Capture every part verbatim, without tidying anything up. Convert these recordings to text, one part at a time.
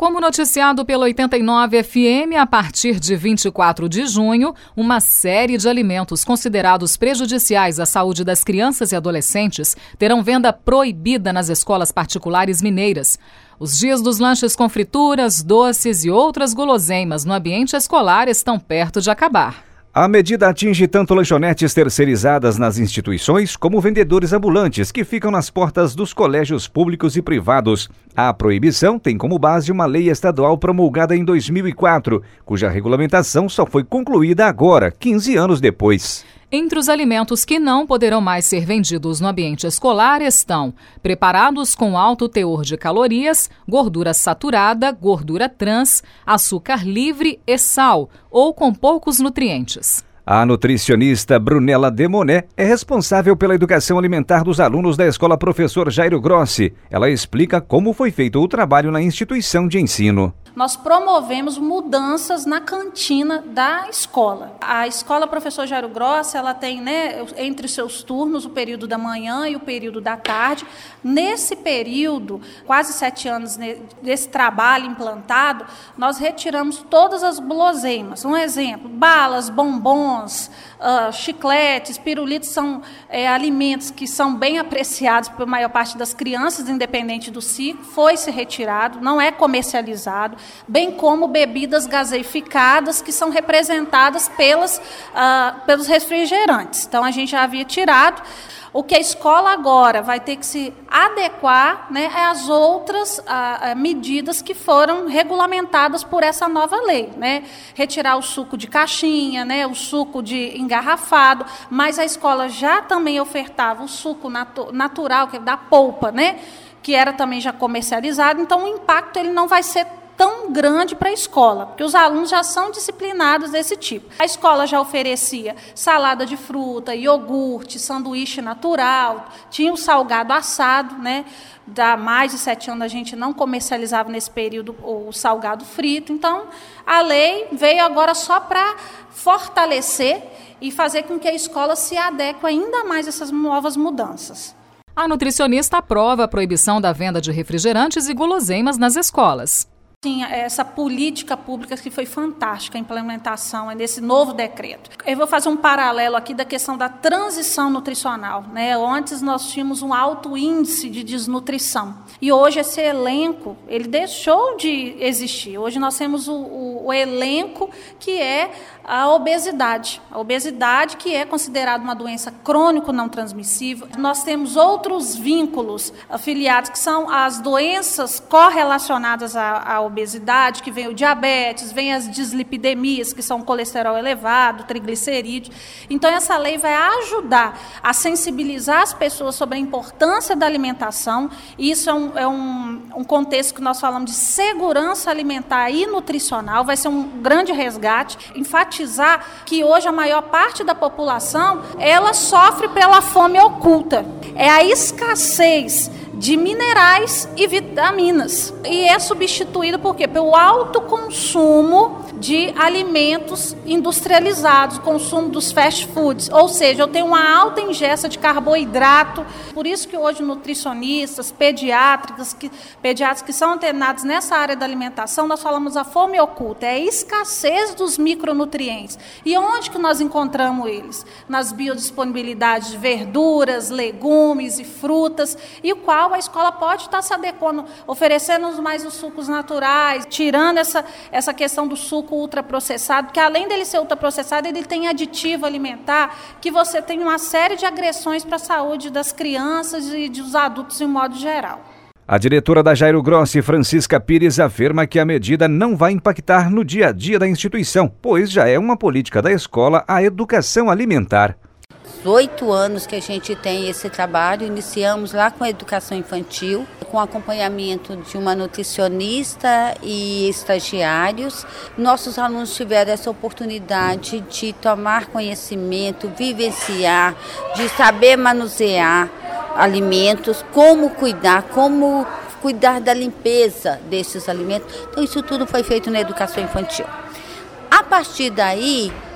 Como noticiado pela oitenta e nove F M, a partir de vinte e quatro de junho, uma série de alimentos considerados prejudiciais à saúde das crianças e adolescentes terão venda proibida nas escolas particulares mineiras. Os dias dos lanches com frituras, doces e outras guloseimas no ambiente escolar estão perto de acabar. A medida atinge tanto lanchonetes terceirizadas nas instituições como vendedores ambulantes que ficam nas portas dos colégios públicos e privados. A proibição tem como base uma lei estadual promulgada em dois mil e quatro, cuja regulamentação só foi concluída agora, quinze anos depois. Entre os alimentos que não poderão mais ser vendidos no ambiente escolar estão preparados com alto teor de calorias, gordura saturada, gordura trans, açúcar livre e sal, ou com poucos nutrientes. A nutricionista Brunella Demoné é responsável pela educação alimentar dos alunos da escola Professor Jairo Grossi. Ela explica como foi feito o trabalho na instituição de ensino. Nós promovemos mudanças na cantina da escola. A escola Professor Jairo Grossi, ela tem, né, entre seus turnos o período da manhã e o período da tarde. Nesse período, quase sete anos desse trabalho implantado, nós retiramos todas as guloseimas. Um exemplo, balas, bombons, uh, chicletes, pirulitos são é, alimentos que são bem apreciados pela maior parte das crianças, independente do ciclo. Foi-se retirado, não é comercializado. Bem como bebidas gaseificadas que são representadas pelas, uh, pelos refrigerantes. Então, a gente já havia tirado. O que a escola agora vai ter que se adequar, né, às outras uh, medidas que foram regulamentadas por essa nova lei. Né? Retirar o suco de caixinha, né, o suco de engarrafado, mas a escola já também ofertava o suco natu- natural, que é da polpa, né, que era também já comercializado. Então, o impacto ele não vai ser tão grande para a escola, porque os alunos já são disciplinados desse tipo. A escola já oferecia salada de fruta, iogurte, sanduíche natural, tinha o salgado assado, né? Há mais de sete anos a gente não comercializava nesse período o salgado frito. Então, a lei veio agora só para fortalecer e fazer com que a escola se adeque ainda mais a essas novas mudanças. A nutricionista aprova a proibição da venda de refrigerantes e guloseimas nas escolas. Sim, essa política pública que foi fantástica, a implementação desse novo decreto. Eu vou fazer um paralelo aqui da questão da transição nutricional. Né? Antes nós tínhamos um alto índice de desnutrição e hoje esse elenco ele deixou de existir. Hoje nós temos o, o, o elenco que é a obesidade. A obesidade que é considerada uma doença crônico não transmissível. Nós temos outros vínculos afiliados que são as doenças correlacionadas à, à obesidade, que vem o diabetes, vem as dislipidemias, que são colesterol elevado, triglicerídeos. Então, essa lei vai ajudar a sensibilizar as pessoas sobre a importância da alimentação. Isso é um, é um, um contexto que nós falamos de segurança alimentar e nutricional, vai ser um grande resgate, enfatizar que hoje a maior parte da população, ela sofre pela fome oculta. É a escassez de minerais e vitaminas. E é substituído por quê? Pelo alto consumo de alimentos industrializados, consumo dos fast foods. Ou seja, eu tenho uma alta ingesta de carboidrato. Por isso que hoje nutricionistas, pediátricos, que, pediatras que são antenados nessa área da alimentação, nós falamos a fome oculta, é a escassez dos micronutrientes. E onde que nós encontramos eles? Nas biodisponibilidades de verduras, legumes e frutas, e o qual a escola pode estar se adequando, oferecendo mais os sucos naturais, tirando essa, essa questão do suco ultraprocessado, porque além dele ser ultraprocessado, ele tem aditivo alimentar, que você tem uma série de agressões para a saúde das crianças e dos adultos em modo geral. A diretora da Jairo Grossi, Francisca Pires, afirma que a medida não vai impactar no dia a dia da instituição, pois já é uma política da escola a educação alimentar. Oito anos que a gente tem esse trabalho, iniciamos lá com a educação infantil, com acompanhamento de uma nutricionista e estagiários. Nossos alunos tiveram essa oportunidade de tomar conhecimento, vivenciar, de saber manusear alimentos, como cuidar, como cuidar da limpeza desses alimentos. Então isso tudo foi feito na educação infantil. A partir daí,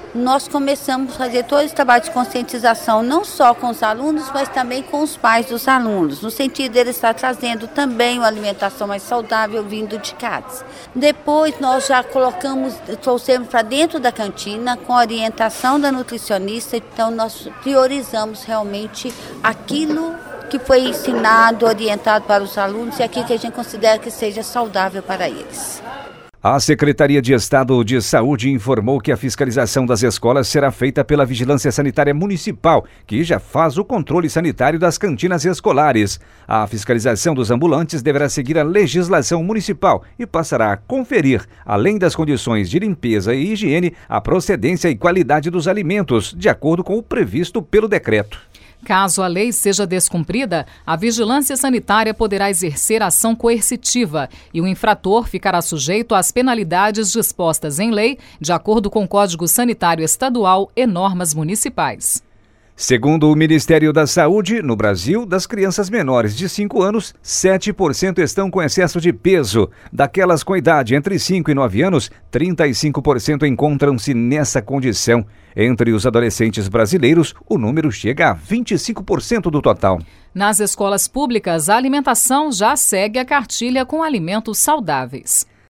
nós começamos a fazer todo esse trabalho de conscientização, não só com os alunos, mas também com os pais dos alunos, no sentido de ele estar trazendo também uma alimentação mais saudável vindo de casa. Depois nós já colocamos, trouxemos para dentro da cantina com a orientação da nutricionista, então nós priorizamos realmente aquilo que foi ensinado, orientado para os alunos e aquilo que a gente considera que seja saudável para eles. A Secretaria de Estado de Saúde informou que a fiscalização das escolas será feita pela Vigilância Sanitária Municipal, que já faz o controle sanitário das cantinas escolares. A fiscalização dos ambulantes deverá seguir a legislação municipal e passará a conferir, além das condições de limpeza e higiene, a procedência e qualidade dos alimentos, de acordo com o previsto pelo decreto. Caso a lei seja descumprida, a Vigilância Sanitária poderá exercer ação coercitiva e o infrator ficará sujeito às penalidades dispostas em lei, de acordo com o Código Sanitário Estadual e normas municipais. Segundo o Ministério da Saúde, no Brasil, das crianças menores de cinco anos, sete por cento estão com excesso de peso. Daquelas com idade entre cinco e nove anos, trinta e cinco por cento encontram-se nessa condição. Entre os adolescentes brasileiros, o número chega a vinte e cinco por cento do total. Nas escolas públicas, a alimentação já segue a cartilha com alimentos saudáveis.